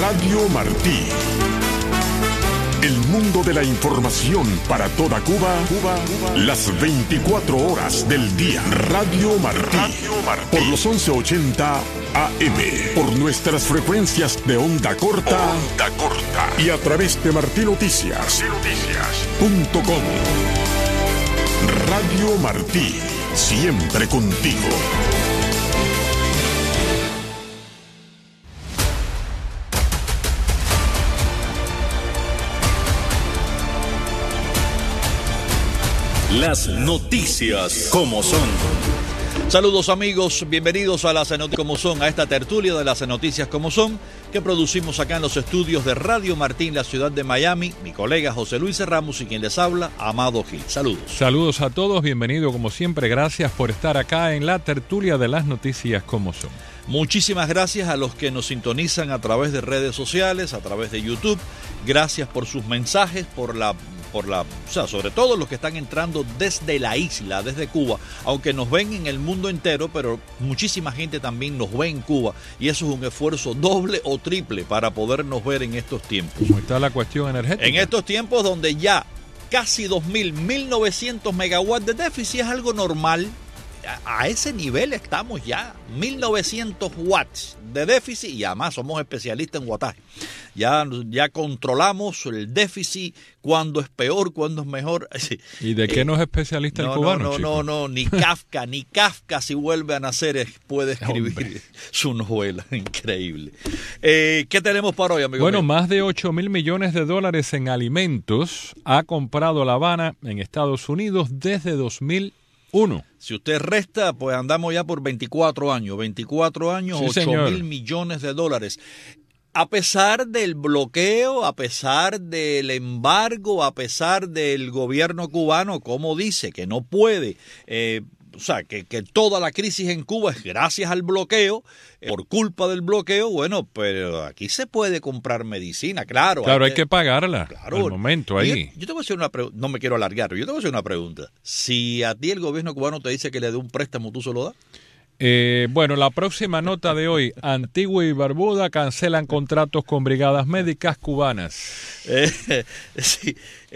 Radio Martí. El mundo de la información para toda Cuba, las 24 horas del día. Radio Martí. Por los 1180 AM. Por nuestras frecuencias de onda corta. Y a través de martinoticias.com. Radio Martí. Siempre contigo. Las noticias como son. Saludos amigos, bienvenidos a las noticias como son, a esta tertulia de las noticias como son, que producimos acá en los estudios de Radio Martín, la ciudad de Miami. Mi colega José Luis Ramos y quien les habla, Amado Gil. Saludos. Saludos a todos, bienvenido como siempre, gracias por estar acá en la tertulia de las noticias como son. Muchísimas gracias a los que nos sintonizan a través de redes sociales, a través de YouTube. Gracias por sus mensajes, sobre todo los que están entrando desde la isla, desde Cuba, aunque nos ven en el mundo entero, pero muchísima gente también nos ve en Cuba y eso es un esfuerzo doble o triple para podernos ver en estos tiempos. ¿Cómo está la cuestión energética? En estos tiempos donde ya casi 1.900 megawatts de déficit es algo normal. A ese nivel estamos ya, 1.900 watts de déficit y además somos especialistas en wattaje. Ya controlamos el déficit, cuándo es peor, cuándo es mejor. ¿Y de qué no es especialista el cubano? No, ni Kafka si vuelve a nacer puede escribir su novela, increíble. ¿Qué tenemos para hoy, amigo? Bueno, más de 8.000 millones de dólares en alimentos ha comprado La Habana en Estados Unidos desde 2001. Si usted resta, pues andamos ya por 24 años, sí, 8.000 millones de dólares. A pesar del bloqueo, a pesar del embargo, a pesar del gobierno cubano, como dice, que no puede, que toda la crisis en Cuba es gracias al bloqueo, por culpa del bloqueo, bueno, pero aquí se puede comprar medicina, claro. Hay que pagarla al momento ahí. Yo te voy a hacer una pregunta, no me quiero alargar, pero yo te voy a hacer una pregunta. Si a ti el gobierno cubano te dice que le dé un préstamo, ¿tú se lo das? Bueno, la próxima nota de hoy, Antigua y Barbuda cancelan contratos con brigadas médicas cubanas. Sí.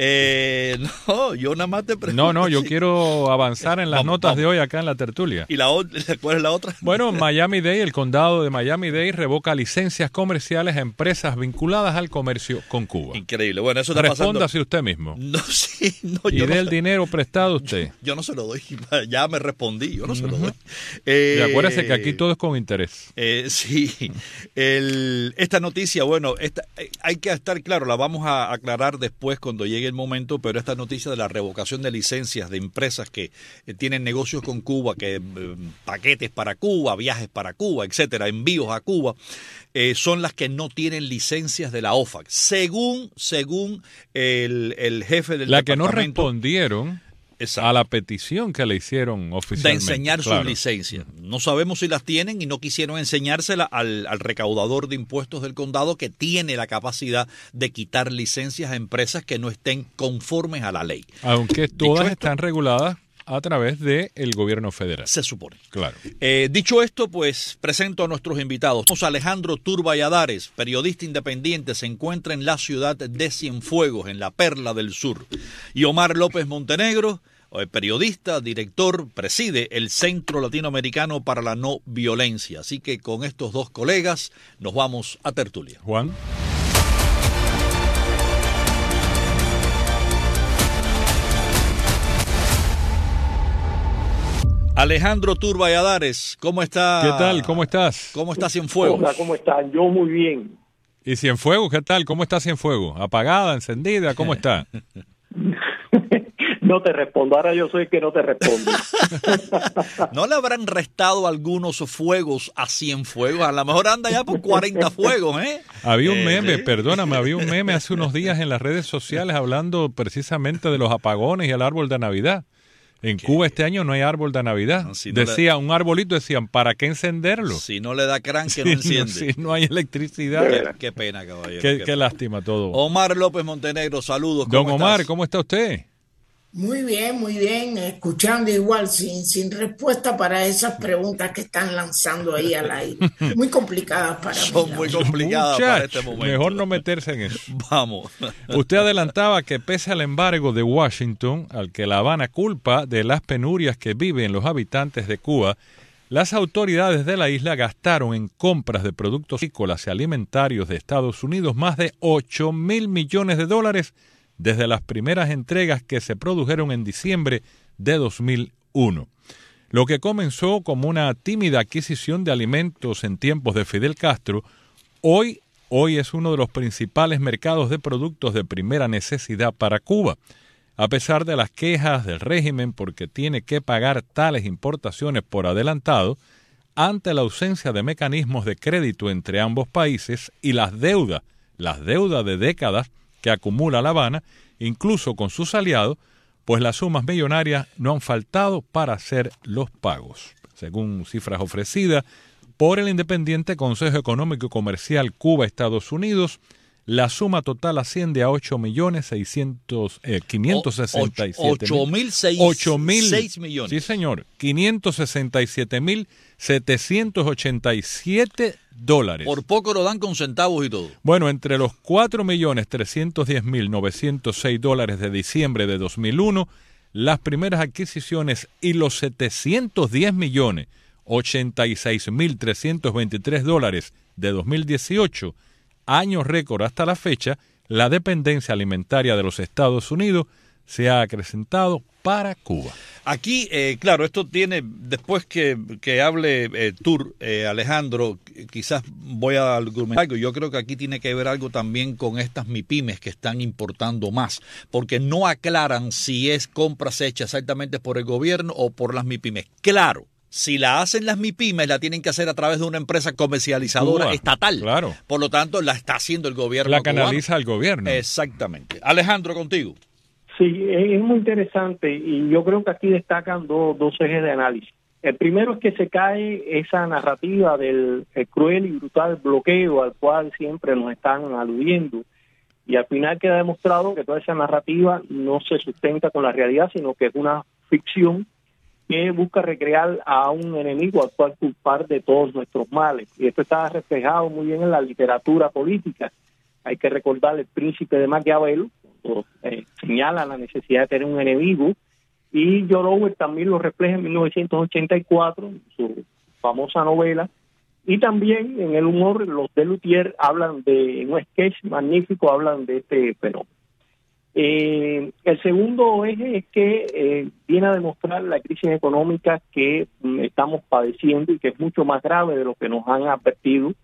No, yo nada más te pregunto. No, yo quiero avanzar en las notas de hoy acá en la tertulia. ¿Y cuál es la otra? Bueno, Miami-Dade, el condado de Miami-Dade revoca licencias comerciales a empresas vinculadas al comercio con Cuba. Increíble. Bueno, eso está pasando. Respóndase usted mismo. Y dé el dinero prestado usted. Yo no se lo doy. Ya me respondí. Yo no se lo doy. Y acuérdese que aquí todo es con interés. Sí. Esta noticia, bueno, hay que estar claro, la vamos a aclarar después cuando llegue el momento, pero esta noticia de la revocación de licencias de empresas que tienen negocios con Cuba, que paquetes para Cuba, viajes para Cuba, etcétera, envíos a Cuba, son las que no tienen licencias de la OFAC, según el jefe del departamento. La que no respondieron. Exacto. A la petición que le hicieron oficialmente. De enseñar sus licencias. No sabemos si las tienen y no quisieron enseñársela al recaudador de impuestos del condado, que tiene la capacidad de quitar licencias a empresas que no estén conformes a la ley. Aunque todas están reguladas a través del gobierno federal. Se supone. Claro. Dicho esto, pues presento a nuestros invitados. Alejandro Turballadares, periodista independiente, se encuentra en la ciudad de Cienfuegos, en la Perla del Sur. Y Omar López Montenegro, periodista, director, preside el Centro Latinoamericano para la No Violencia. Así que con estos dos colegas nos vamos a tertulia. Juan. Alejandro Turballadares, ¿cómo está? ¿Qué tal? ¿Cómo estás? ¿Cómo está Cienfuegos? Hola, ¿cómo están? Yo muy bien. ¿Y Cienfuegos qué tal? ¿Cómo está Cienfuegos? ¿Apagada, encendida? ¿Cómo está? No te respondo, ahora yo soy el que no te respondo. ¿No le habrán restado algunos fuegos a Cienfuegos? A lo mejor anda ya por 40 fuegos, ¿eh? Había un meme, perdóname, había un meme hace unos días en las redes sociales hablando precisamente de los apagones y el árbol de Navidad. En Cuba este año no hay árbol de Navidad. No, un arbolito, decían, ¿para qué encenderlo? Si no le da crán, que no enciende. Si no hay electricidad. Qué pena, caballero. Qué lástima todo. Omar López Montenegro, saludos. Don Omar, ¿cómo está usted? Muy bien, escuchando igual, sin respuesta para esas preguntas que están lanzando ahí al aire. Muy complicadas para mí. Son muy complicadas para este momento. Mejor no meterse en eso. Vamos. Usted adelantaba que pese al embargo de Washington, al que La Habana culpa de las penurias que viven los habitantes de Cuba, las autoridades de la isla gastaron en compras de productos agrícolas y alimentarios de Estados Unidos más de $8,000 millones desde las primeras entregas que se produjeron en diciembre de 2001. Lo que comenzó como una tímida adquisición de alimentos en tiempos de Fidel Castro, hoy es uno de los principales mercados de productos de primera necesidad para Cuba. A pesar de las quejas del régimen porque tiene que pagar tales importaciones por adelantado, ante la ausencia de mecanismos de crédito entre ambos países y las deudas de décadas que acumula La Habana, incluso con sus aliados, pues las sumas millonarias no han faltado para hacer los pagos. Según cifras ofrecidas por el independiente Consejo Económico y Comercial Cuba-Estados Unidos, la suma total asciende a 8.606 millones. Sí, señor. $567,787. Por poco lo dan con centavos y todo. Bueno, entre los $4,310,906 de diciembre de 2001, las primeras adquisiciones y los $710,086,323 de 2018, año récord hasta la fecha, la dependencia alimentaria de los Estados Unidos se ha acrecentado para Cuba. Aquí, claro, esto tiene, después que hable Alejandro, quizás voy a argumentar algo. Yo creo que aquí tiene que ver algo también con estas MIPYMES que están importando más, porque no aclaran si es compras hechas exactamente por el gobierno o por las MIPYMES. Claro. Si la hacen las MIPYMES, la tienen que hacer a través de una empresa comercializadora Cuba, estatal. Claro. Por lo tanto, la está haciendo el gobierno La cubano. canaliza el gobierno. Exactamente. Alejandro, contigo. Sí, es muy interesante y yo creo que aquí destacan dos ejes de análisis. El primero es que se cae esa narrativa del cruel y brutal bloqueo al cual siempre nos están aludiendo, y al final queda demostrado que toda esa narrativa no se sustenta con la realidad, sino que es una ficción que busca recrear a un enemigo al cual culpar de todos nuestros males. Y esto está reflejado muy bien en la literatura política. Hay que recordar el Príncipe de Maquiavelo, señala la necesidad de tener un enemigo, y George Orwell también lo refleja en 1984, en su famosa novela, y también en el humor, los Delutier hablan en un sketch magnífico, hablan de este fenómeno. El segundo eje es que viene a demostrar la crisis económica que estamos padeciendo y que es mucho más grave de lo que nos han advertido.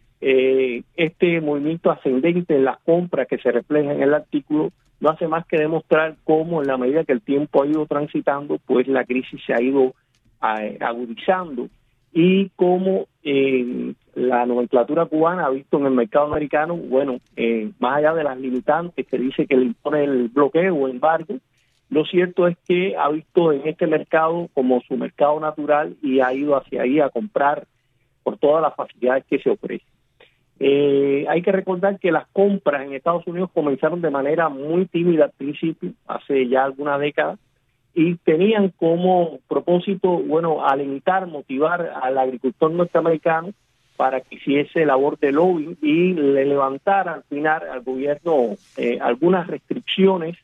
Este movimiento ascendente en las compras que se refleja en el artículo no hace más que demostrar cómo en la medida que el tiempo ha ido transitando, pues la crisis se ha ido agudizando, y cómo la nomenclatura cubana ha visto en el mercado americano, bueno, más allá de las limitantes que dice que le impone el bloqueo o embargo, lo cierto es que ha visto en este mercado como su mercado natural y ha ido hacia ahí a comprar por todas las facilidades que se ofrecen. Hay que recordar que las compras en Estados Unidos comenzaron de manera muy tímida al principio, hace ya algunas décadas, y tenían como propósito, bueno, alentar, motivar al agricultor norteamericano para que hiciese labor de lobby y le levantara al final al gobierno algunas restricciones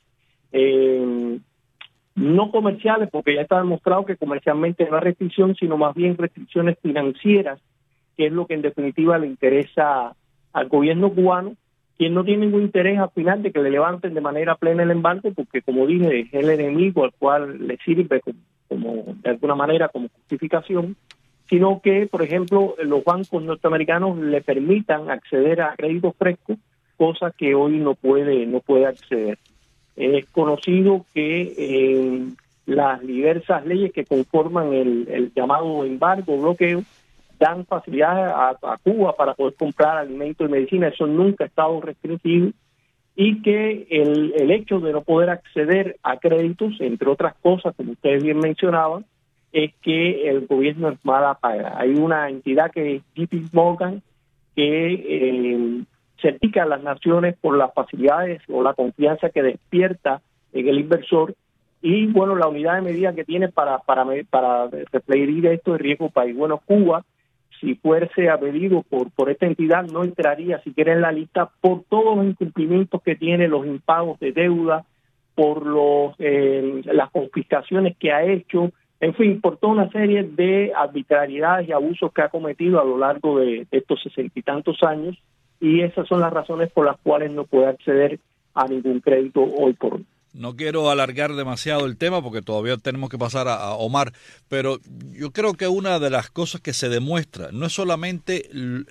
no comerciales, porque ya está demostrado que comercialmente no hay restricción, sino más bien restricciones financieras, que es lo que en definitiva le interesa al gobierno cubano, quien no tiene ningún interés al final de que le levanten de manera plena el embargo, porque como dije, es el enemigo al cual le sirve como de alguna manera como justificación, sino que, por ejemplo, los bancos norteamericanos le permitan acceder a créditos frescos, cosa que hoy no puede acceder. Es conocido que las diversas leyes que conforman el llamado embargo, bloqueo, dan facilidades a Cuba para poder comprar alimentos y medicina. Eso nunca ha estado restringido, y que el hecho de no poder acceder a créditos, entre otras cosas, como ustedes bien mencionaban, es que el gobierno es mala paga. Hay una entidad que es JP Morgan que certifica a las naciones por las facilidades o la confianza que despierta en el inversor, y bueno, la unidad de medida que tiene para referir esto de riesgo país. Bueno, Cuba, si fuese pedido por esta entidad, no entraría siquiera en la lista por todos los incumplimientos que tiene, los impagos de deuda, por las confiscaciones que ha hecho, en fin, por toda una serie de arbitrariedades y abusos que ha cometido a lo largo de estos 60 y tantos años, y esas son las razones por las cuales no puede acceder a ningún crédito hoy por hoy. No quiero alargar demasiado el tema porque todavía tenemos que pasar a Omar, pero yo creo que una de las cosas que se demuestra no es solamente,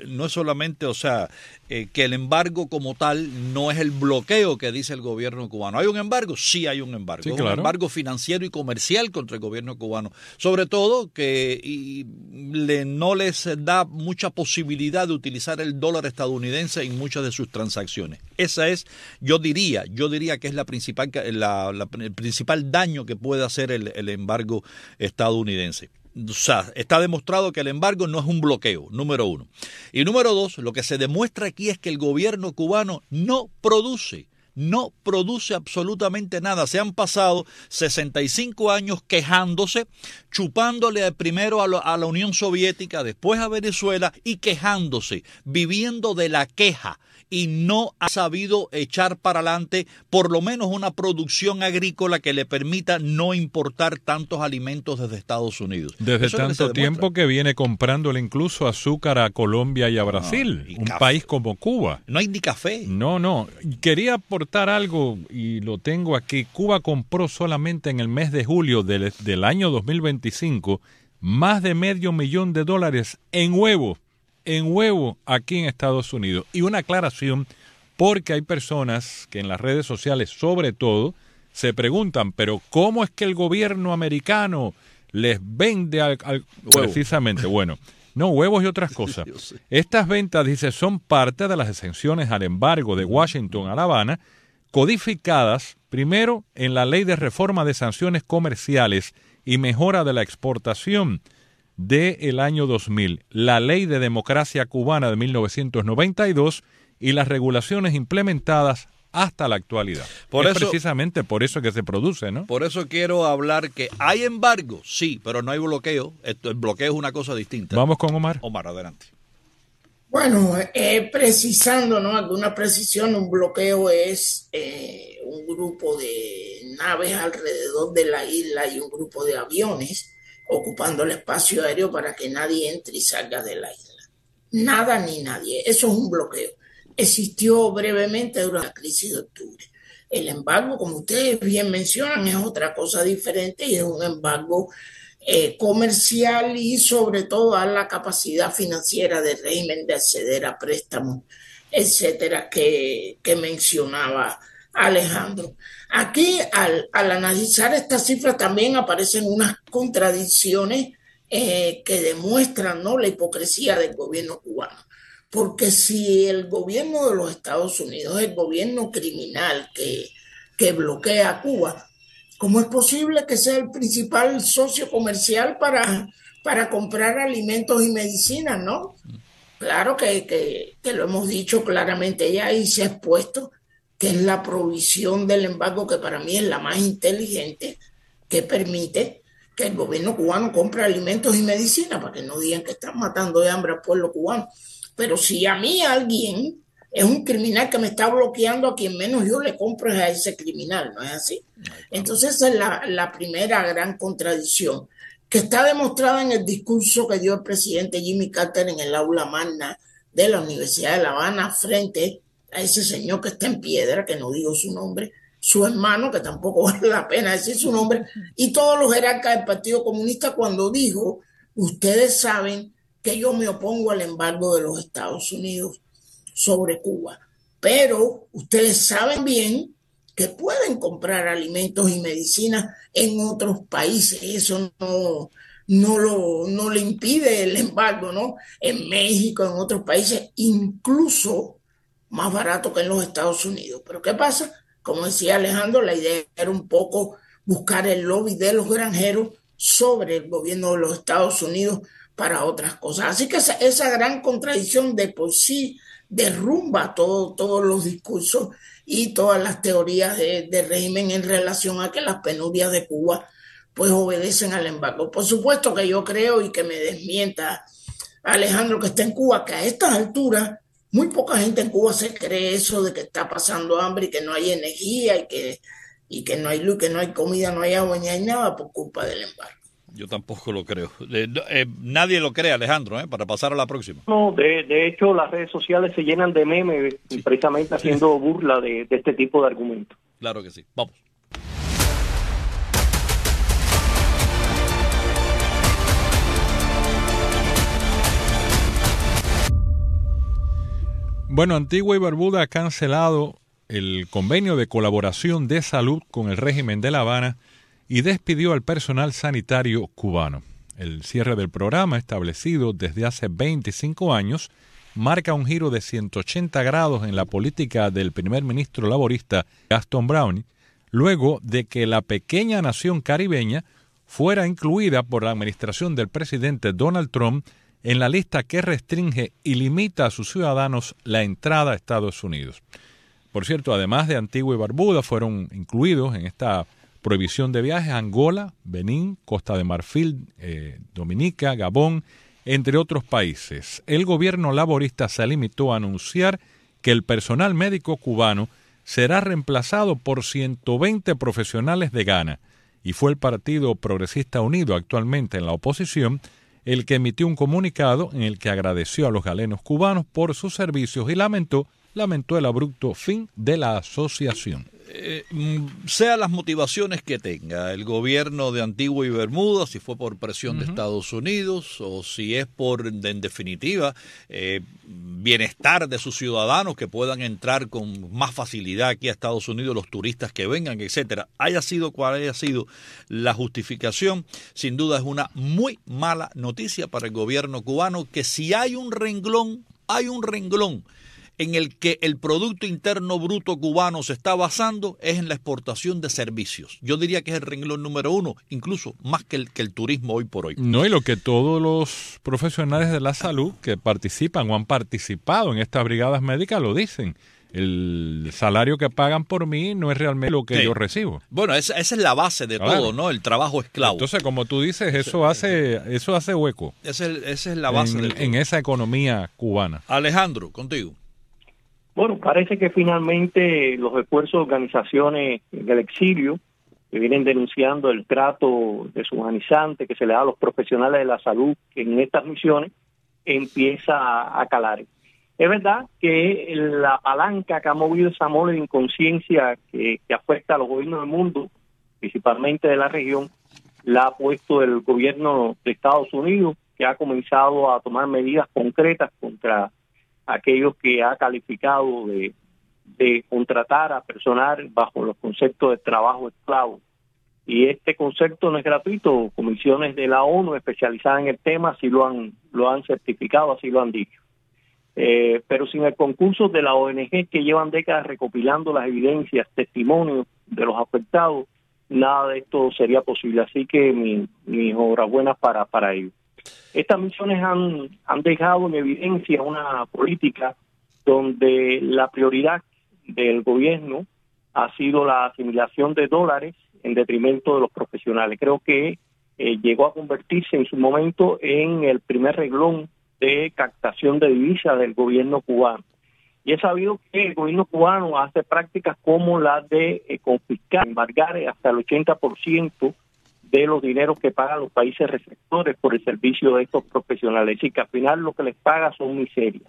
o sea, que el embargo como tal no es el bloqueo que dice el gobierno cubano. ¿Hay un embargo? Sí hay un embargo. Sí, claro. Un embargo financiero y comercial contra el gobierno cubano. Sobre todo que no les da mucha posibilidad de utilizar el dólar estadounidense en muchas de sus transacciones. Esa es, yo diría que es el principal daño que puede hacer el embargo estadounidense. O sea, está demostrado que el embargo no es un bloqueo, número uno. Y número dos, lo que se demuestra aquí es que el gobierno cubano no produce absolutamente nada. Se han pasado 65 años quejándose, chupándole primero a la Unión Soviética, después a Venezuela y quejándose, viviendo de la queja. Y no ha sabido echar para adelante por lo menos una producción agrícola que le permita no importar tantos alimentos desde Estados Unidos. Desde tanto tiempo que viene comprándole incluso azúcar a Colombia y a Brasil, un país como Cuba. No hay ni café. No. Quería aportar algo y lo tengo aquí. Cuba compró solamente en el mes de julio del año 2025 más de $500,000 en huevo aquí en Estados Unidos. Y una aclaración, porque hay personas que en las redes sociales, sobre todo, se preguntan, pero ¿cómo es que el gobierno americano les vende precisamente? Bueno, no, huevos y otras cosas. Estas ventas, dice, son parte de las exenciones al embargo de Washington a La Habana, codificadas primero en la Ley de Reforma de Sanciones Comerciales y Mejora de la Exportación del año 2000, la Ley de Democracia Cubana de 1992 y las regulaciones implementadas hasta la actualidad. Precisamente por eso que se produce, ¿no? Por eso quiero hablar que hay embargo, sí, pero no hay bloqueo. El bloqueo es una cosa distinta. Vamos con Omar. Omar, adelante. Bueno, precisando, ¿no? Alguna precisión, un bloqueo es un grupo de naves alrededor de la isla y un grupo de aviones ocupando el espacio aéreo para que nadie entre y salga de la isla. Nada ni nadie. Eso es un bloqueo. Existió brevemente durante la crisis de octubre. El embargo, como ustedes bien mencionan, es otra cosa diferente y es un embargo comercial y sobre todo a la capacidad financiera del régimen de acceder a préstamos, etcétera, que mencionaba Alejandro. Aquí, al analizar estas cifras, también aparecen unas contradicciones que demuestran, ¿no?, la hipocresía del gobierno cubano. Porque si el gobierno de los Estados Unidos es el gobierno criminal que bloquea a Cuba, ¿cómo es posible que sea el principal socio comercial para comprar alimentos y medicinas, no? Claro que lo hemos dicho claramente ya y se ha expuesto que es la provisión del embargo, que para mí es la más inteligente, que permite que el gobierno cubano compre alimentos y medicinas, para que no digan que están matando de hambre al pueblo cubano. Pero si a mí alguien es un criminal que me está bloqueando, a quien menos yo le compro es a ese criminal, ¿no es así? Entonces esa es la primera gran contradicción, que está demostrada en el discurso que dio el presidente Jimmy Carter en el aula magna de la Universidad de La Habana frente a ese señor que está en piedra, que no digo su nombre, su hermano, que tampoco vale la pena decir su nombre, y todos los jerarcas del Partido Comunista, cuando dijo: ustedes saben que yo me opongo al embargo de los Estados Unidos sobre Cuba, pero ustedes saben bien que pueden comprar alimentos y medicinas en otros países. Eso no le impide el embargo, ¿no? En México, en otros países, incluso más barato que en los Estados Unidos. Pero ¿qué pasa? Como decía Alejandro, la idea era un poco buscar el lobby de los granjeros sobre el gobierno de los Estados Unidos para otras cosas. Así que esa gran contradicción de por sí derrumba todos los discursos y todas las teorías de régimen en relación a que las penurias de Cuba pues obedecen al embargo. Por supuesto que yo creo, y que me desmienta Alejandro que está en Cuba, que a estas alturas muy poca gente en Cuba se cree eso de que está pasando hambre y que no hay energía y que no hay luz, que no hay comida, no hay agua, ni hay nada por culpa del embargo. Yo tampoco lo creo. Nadie lo cree, Alejandro, para pasar a la próxima. No, de hecho las redes sociales se llenan de memes, sí, precisamente haciendo burla de este tipo de argumentos. Claro que sí. Vamos. Bueno, Antigua y Barbuda ha cancelado el convenio de colaboración de salud con el régimen de La Habana y despidió al personal sanitario cubano. El cierre del programa, establecido desde hace 25 años, marca un giro de 180 grados en la política del primer ministro laborista Gaston Browning, luego de que la pequeña nación caribeña fuera incluida por la administración del presidente Donald Trump en la lista que restringe y limita a sus ciudadanos la entrada a Estados Unidos. Por cierto, además de Antigua y Barbuda, fueron incluidos en esta prohibición de viajes Angola, Benín, Costa de Marfil, Dominica, Gabón, entre otros países. El gobierno laborista se limitó a anunciar que el personal médico cubano será reemplazado por 120 profesionales de Ghana, y fue el Partido Progresista Unido, actualmente en la oposición, el que emitió un comunicado en el que agradeció a los galenos cubanos por sus servicios y lamentó el abrupto fin de la asociación. Sea las motivaciones que tenga el gobierno de Antigua y Bermuda, si fue por presión de Estados Unidos o si es por, en definitiva, bienestar de sus ciudadanos que puedan entrar con más facilidad aquí a Estados Unidos, los turistas que vengan, etcétera, haya sido cual haya sido la justificación, sin duda es una muy mala noticia para el gobierno cubano, que si hay un renglón en el que el Producto Interno Bruto cubano se está basando es en la exportación de servicios. Yo diría que es el renglón número uno, incluso más que el turismo hoy por hoy. No, y lo que todos los profesionales de la salud que participan o han participado en estas brigadas médicas lo dicen. El salario que pagan por mí no es realmente lo que yo recibo. Bueno, esa es la base de todo, ¿no? El trabajo esclavo. Entonces, como tú dices, eso hace hueco. Esa es la base de todo. En esa economía cubana. Alejandro, contigo. Bueno, parece que finalmente los esfuerzos de organizaciones del exilio que vienen denunciando el trato deshumanizante que se le da a los profesionales de la salud en estas misiones empieza a calar. Es verdad que la palanca que ha movido esa mole de inconsciencia que afecta a los gobiernos del mundo, principalmente de la región, la ha puesto el gobierno de Estados Unidos, que ha comenzado a tomar medidas concretas contra aquellos que ha calificado de contratar a personal bajo los conceptos de trabajo esclavo. Y este concepto no es gratuito. Comisiones de la ONU especializadas en el tema así lo han certificado, así lo han dicho. Pero sin el concurso de la ONG, que llevan décadas recopilando las evidencias, testimonios de los afectados, nada de esto sería posible. Así que mi enhorabuena para ellos. Estas misiones han dejado en evidencia una política donde la prioridad del gobierno ha sido la asimilación de dólares en detrimento de los profesionales. Creo que llegó a convertirse en su momento en el primer reglón de captación de divisas del gobierno cubano. Y he sabido que el gobierno cubano hace prácticas como la de confiscar, embargar hasta el 80% de los dineros que pagan los países receptores por el servicio de estos profesionales. Es decir, que al final lo que les paga son miserias.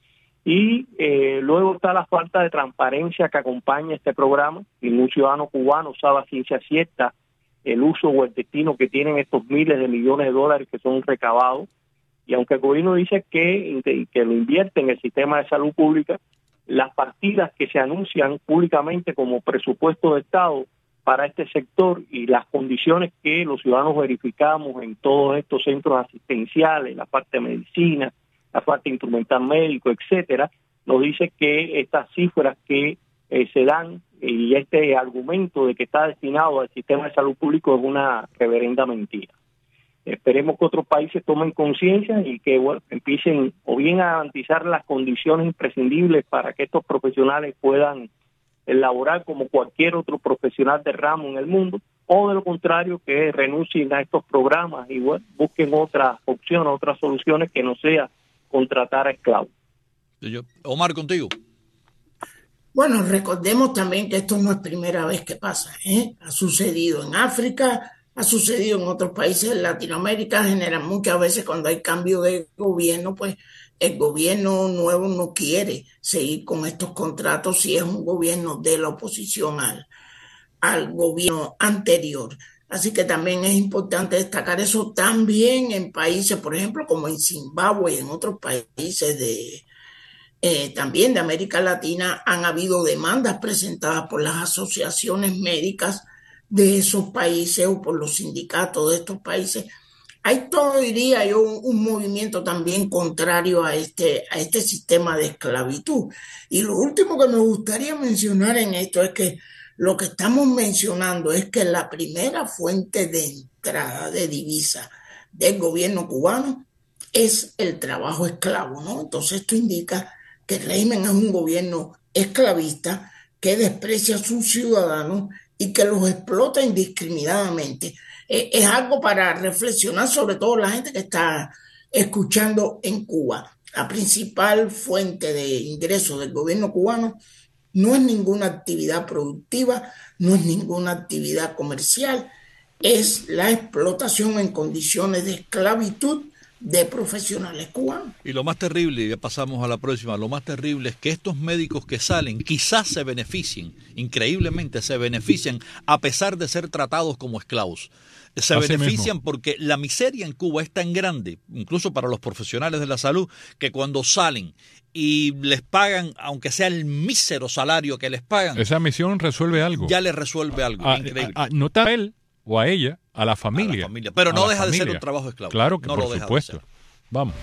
Y luego está la falta de transparencia que acompaña este programa. Ningún ciudadano cubano sabe a ciencia cierta el uso o el destino que tienen estos miles de millones de dólares que son recabados. Y aunque el gobierno dice que lo invierte en el sistema de salud pública, las partidas que se anuncian públicamente como presupuesto de Estado para este sector y las condiciones que los ciudadanos verificamos en todos estos centros asistenciales, la parte de medicina, la parte instrumental médico, etcétera, nos dice que estas cifras que se dan y este argumento de que está destinado al sistema de salud público es una reverenda mentira. Esperemos que otros países tomen conciencia y que empiecen o bien a garantizar las condiciones imprescindibles para que estos profesionales puedan elaborar como cualquier otro profesional de ramo en el mundo, o de lo contrario que renuncien a estos programas y busquen otras opciones, otras soluciones que no sea contratar a esclavos. Omar, contigo. Bueno, recordemos también que esto no es primera vez que pasa, ¿eh? Ha sucedido en África, ha sucedido en otros países de Latinoamérica. Muchas veces cuando hay cambio de gobierno, pues el gobierno nuevo no quiere seguir con estos contratos si es un gobierno de la oposición al gobierno anterior. Así que también es importante destacar eso también en países, por ejemplo, como en Zimbabue y en otros países también de América Latina. Han habido demandas presentadas por las asociaciones médicas de esos países o por los sindicatos de estos países. Hay todo, diría yo, un movimiento también contrario a este sistema de esclavitud. Y lo último que me gustaría mencionar en esto es que lo que estamos mencionando es que la primera fuente de entrada de divisa del gobierno cubano es el trabajo esclavo, ¿no? Entonces esto indica que el régimen es un gobierno esclavista que desprecia a sus ciudadanos y que los explota indiscriminadamente. Es algo para reflexionar, sobre todo la gente que está escuchando en Cuba. La principal fuente de ingresos del gobierno cubano no es ninguna actividad productiva, no es ninguna actividad comercial, es la explotación en condiciones de esclavitud de profesionales cubanos. Y lo más terrible, y ya pasamos a la próxima, lo más terrible es que estos médicos que salen quizás se beneficien, increíblemente se benefician a pesar de ser tratados como esclavos. Se Así benefician mismo. porque la miseria en Cuba es tan grande, incluso para los profesionales de la salud, que cuando salen y les pagan, aunque sea el mísero salario que les pagan, esa misión resuelve algo. ya les resuelve algo. Increíble. No a él o a ella, a la familia. Pero no deja de ser un trabajo esclavo. Claro que no por supuesto. Vamos.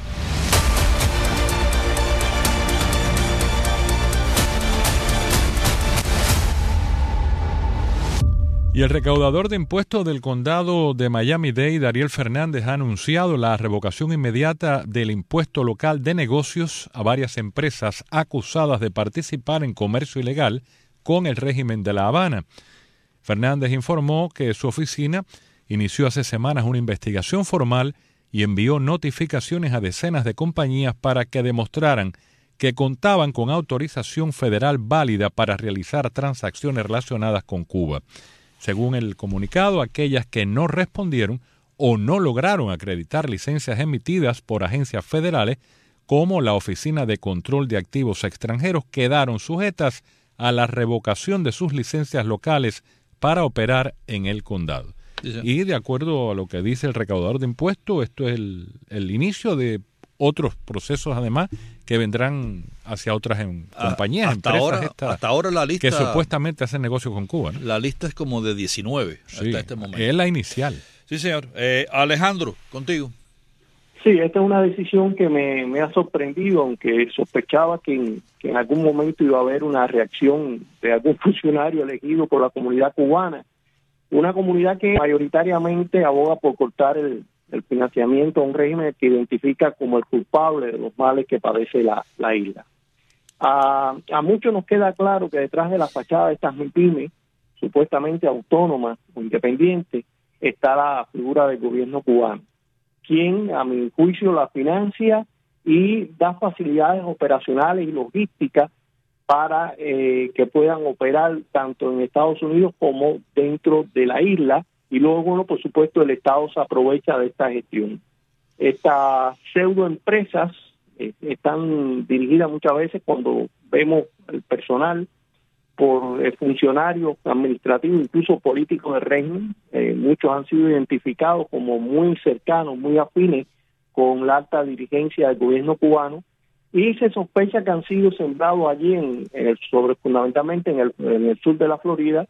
Y el recaudador de impuestos del condado de Miami-Dade, Dariel Fernández, ha anunciado la revocación inmediata del impuesto local de negocios a varias empresas acusadas de participar en comercio ilegal con el régimen de La Habana. Fernández informó que su oficina inició hace semanas una investigación formal y envió notificaciones a decenas de compañías para que demostraran que contaban con autorización federal válida para realizar transacciones relacionadas con Cuba. Según el comunicado, aquellas que no respondieron o no lograron acreditar licencias emitidas por agencias federales, como la Oficina de Control de Activos Extranjeros, quedaron sujetas a la revocación de sus licencias locales para operar en el condado. Sí. Y de acuerdo a lo que dice el recaudador de impuestos, esto es el inicio de otros procesos además que vendrán hacia otras compañías, empresas hasta ahora la lista que supuestamente hacen negocio con Cuba, ¿no? La lista es como de 19 hasta este momento. Es la inicial. Sí, señor. Alejandro, contigo. Sí, esta es una decisión que me ha sorprendido, aunque sospechaba que en algún momento iba a haber una reacción de algún funcionario elegido por la comunidad cubana, una comunidad que mayoritariamente aboga por cortar el financiamiento a un régimen que identifica como el culpable de los males que padece la isla. A muchos nos queda claro que detrás de la fachada de estas MIPYME, supuestamente autónomas o independientes, está la figura del gobierno cubano, quien a mi juicio la financia y da facilidades operacionales y logísticas para que puedan operar tanto en Estados Unidos como dentro de la isla. Y luego, bueno, por supuesto, el Estado se aprovecha de esta gestión. Estas pseudoempresas están dirigidas muchas veces, cuando vemos el personal, por funcionarios administrativos, incluso políticos del régimen. Muchos han sido identificados como muy cercanos, muy afines con la alta dirigencia del gobierno cubano, y se sospecha que han sido sembrados allí, fundamentalmente en el sur de la Florida,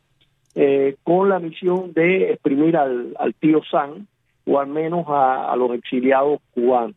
con la misión de exprimir al tío Sam, o al menos a los exiliados cubanos.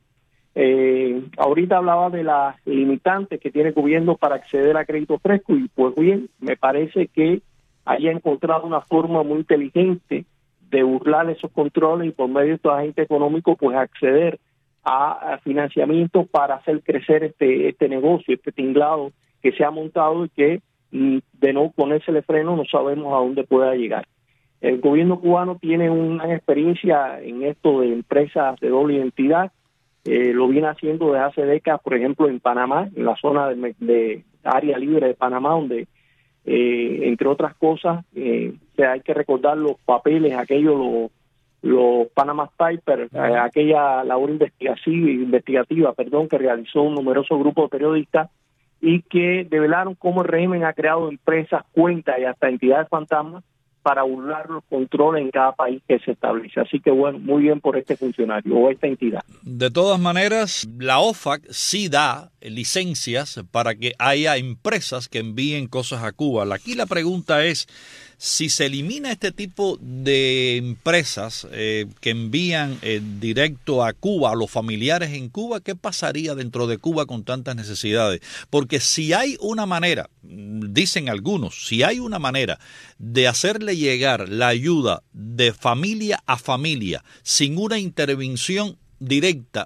Ahorita hablaba de las limitantes que tiene el gobierno para acceder a crédito fresco, y pues bien, me parece que haya encontrado una forma muy inteligente de burlar esos controles y por medio de estos agentes económicos pues acceder a financiamiento para hacer crecer este negocio, este tinglado que se ha montado y que de no ponérsele freno no sabemos a dónde pueda llegar. El gobierno cubano tiene una experiencia en esto de empresas de doble identidad, lo viene haciendo desde hace décadas, por ejemplo en Panamá, en la zona de área libre de Panamá, donde entre otras cosas hay que recordar los papeles, aquellos los Panama Papers, aquella labor investigativa, que realizó un numeroso grupo de periodistas y que develaron cómo el régimen ha creado empresas, cuentas y hasta entidades fantasmas para burlar los controles en cada país que se establece. Así que bueno, muy bien por este funcionario o esta entidad. De todas maneras, la OFAC sí da licencias para que haya empresas que envíen cosas a Cuba. Aquí la pregunta es, si se elimina este tipo de empresas que envían directo a Cuba, a los familiares en Cuba, ¿qué pasaría dentro de Cuba con tantas necesidades? Porque si hay una manera, dicen algunos, si hay una manera de hacerle llegar la ayuda de familia a familia sin una intervención directa,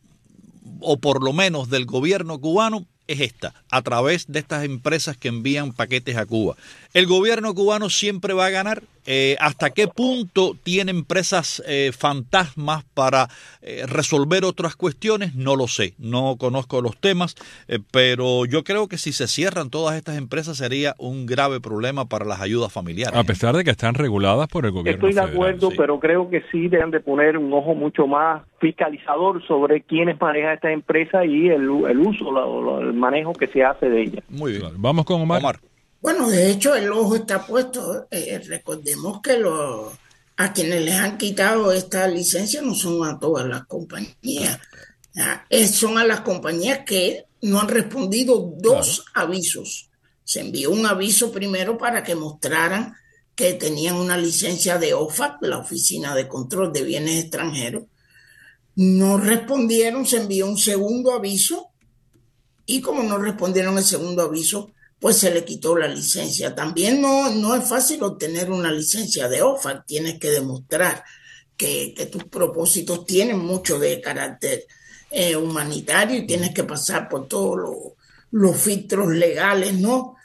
o por lo menos del gobierno cubano, es esta, a través de estas empresas que envían paquetes a Cuba. ¿El gobierno cubano siempre va a ganar? ¿Hasta qué punto tiene empresas fantasmas para resolver otras cuestiones? No lo sé, no conozco los temas, pero yo creo que si se cierran todas estas empresas sería un grave problema para las ayudas familiares. A pesar de que están reguladas por el gobierno federal. Estoy de acuerdo, sí. Pero creo que sí deben de poner un ojo mucho más fiscalizador sobre quiénes manejan estas empresas y el uso, el manejo que se hace de ellas. Muy bien. Claro. Vamos con Omar. Bueno, de hecho el ojo está puesto. Recordemos que a quienes les han quitado esta licencia no son a todas las compañías. Son a las compañías que no han respondido dos avisos. Se envió un aviso primero para que mostraran que tenían una licencia de OFAC, la Oficina de Control de Bienes Extranjeros. No respondieron, se envió un segundo aviso y como no respondieron el segundo aviso, pues se le quitó la licencia. También no es fácil obtener una licencia de OFAC. Tienes que demostrar que tus propósitos tienen mucho de carácter humanitario y tienes que pasar por todos los filtros legales, ¿no?,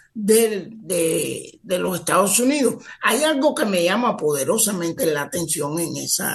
de los Estados Unidos. Hay algo que me llama poderosamente la atención en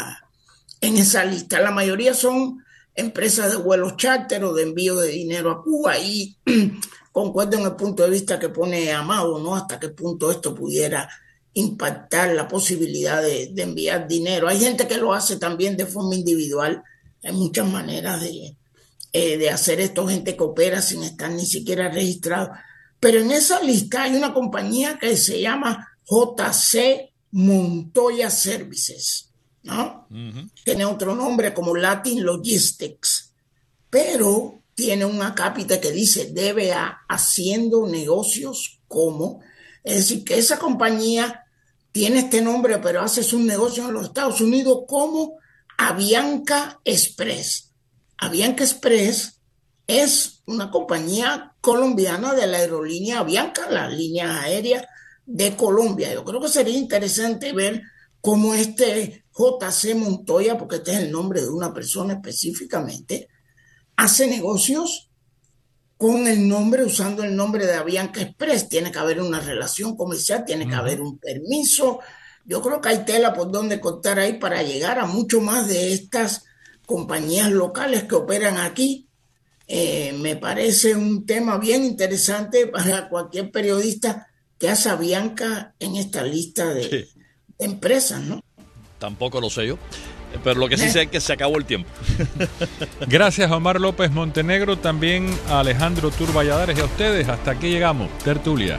esa lista. La mayoría son empresas de vuelos charter o de envío de dinero a Cuba y concuerdo en el punto de vista que pone Amado, ¿no? Hasta qué punto esto pudiera impactar la posibilidad de enviar dinero. Hay gente que lo hace también de forma individual. Hay muchas maneras de hacer esto, gente que opera sin estar ni siquiera registrado. Pero en esa lista hay una compañía que se llama JC Montoya Services, ¿no? Uh-huh. Tiene otro nombre como Latin Logistics, pero tiene un acápite que dice DBA haciendo negocios como, es decir, que esa compañía tiene este nombre, pero hace sus negocios en los Estados Unidos como Avianca Express. Avianca Express es una compañía colombiana de la aerolínea Avianca, la línea aérea de Colombia. Yo creo que sería interesante ver cómo este JC Montoya, porque este es el nombre de una persona específicamente, hace negocios con el nombre, usando el nombre de Avianca Express. Tiene que haber una relación comercial, tiene que haber un permiso. Yo creo que hay tela por donde cortar ahí para llegar a mucho más de estas compañías locales que operan aquí. Me parece un tema bien interesante para cualquier periodista que hace Avianca en esta lista de empresas, ¿no? Tampoco lo sé yo. Pero lo que sí sé es que se acabó el tiempo. Gracias a Omar López Montenegro, también a Alejandro Tur Valladares y a ustedes. Hasta aquí llegamos. Tertulia.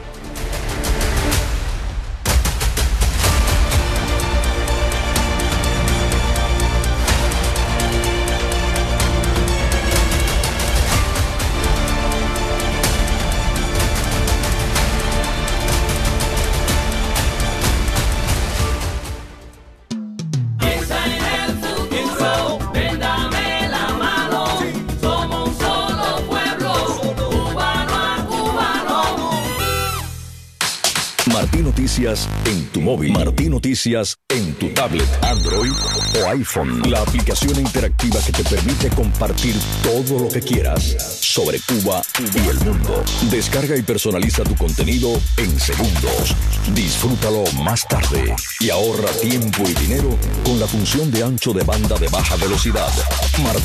Martí Noticias en tu móvil, Martí Noticias en tu tablet, Android o iPhone. La aplicación interactiva que te permite compartir todo lo que quieras sobre Cuba y el mundo. Descarga y personaliza tu contenido en segundos. Disfrútalo más tarde y ahorra tiempo y dinero con la función de ancho de banda de baja velocidad. Martí